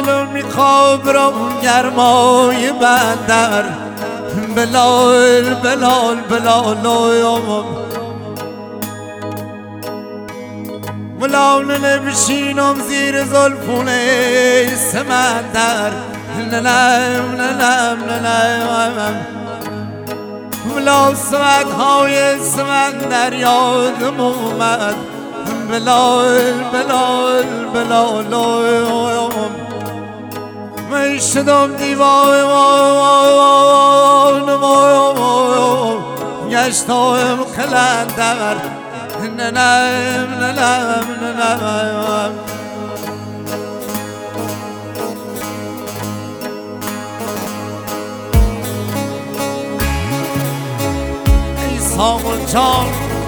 دلو میخواب را گرمای بندر بلال بلال بلال بلال بشینم زیر زلفون سمندر نلم نلم نلم بلا سمندهای سمندر یادم اومد بلال بلال بلال من شدم دیوانه گشتم قلندر نلم نلم نلم ای سامون جان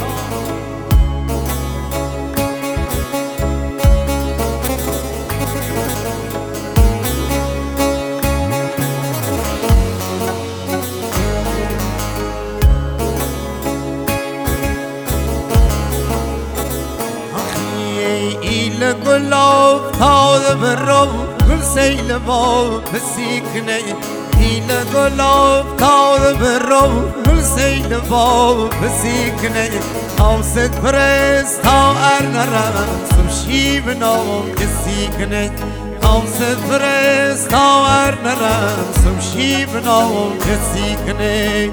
گلاب تازه برو گل سیل باب بسیکنه ایل گلاب تازه برو گل سیل باب بسیکنه آوست پرست تا ارنرم سمشیب نام کسیکنه آوست پرست تا ارنرم سمشیب نام کسیکنه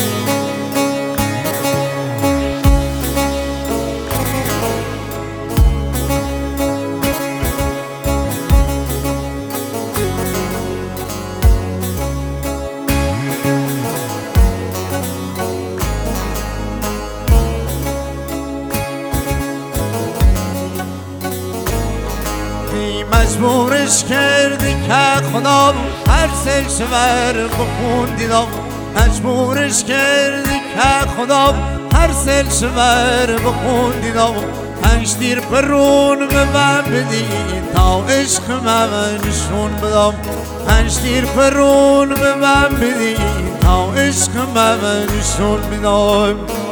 مجبورش کردی که خدا هر سل شور بخوندیدم مجبورش کردی که خدا هر سل شور بخوندیدم 5 تیر پرون به من بدی تا عشق من نشون بدم 5 تیر پرون به من بدی تا عشق من نشون بدم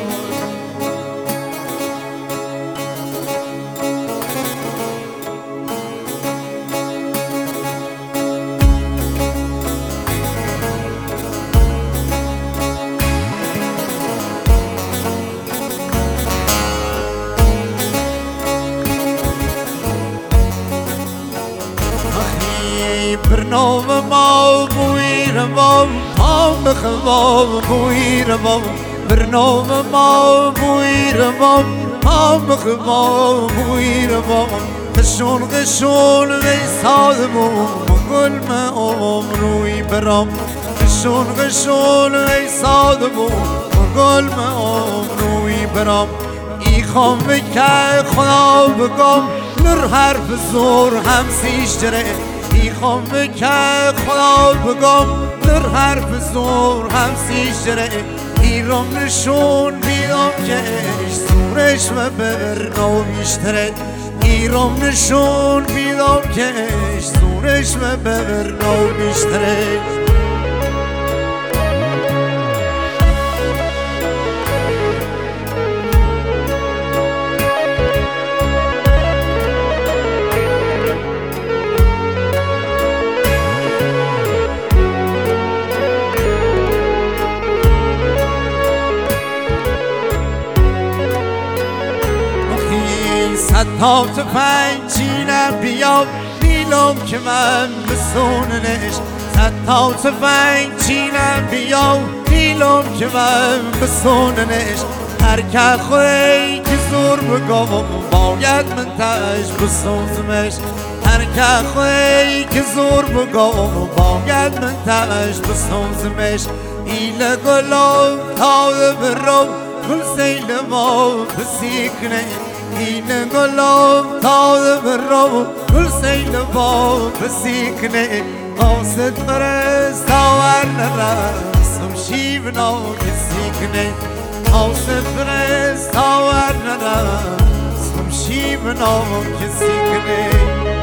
برنامه ما بویر بام هم بخواب بویر بام برنامه ما بویر بام هم بخواب بویر بام قشون قشون ویسادمون گل ما عمروی برام قشون قشون ویسادمون گل ما عمروی برام ای خام بکر خدا بگم نر حرف زور هم سیش جره ای خام بکر خدا بگم در حرف زور هم سیشره ایرام نشون بیدم که زورش و برنو بیشتره ایرام نشون بیدم که زورش و برنو بیشتره تا تفنگ چینم بیام نیلم که من بسوننش تا تفنگ چینم بیام نیلم که من بسوننش هر که خوی که زور بگم باید من تش بسوزمش هر که خوی که زور بگم باید من تش بسوزمش ایل گلم تا برو گل سیل ما بسیکنه این گلاب تازه برو گل سیل با بسیکنه آست پرست تاور نرسم شیب نو کسیکنه آست پرست تاور نرسم شیب نو کسیکنه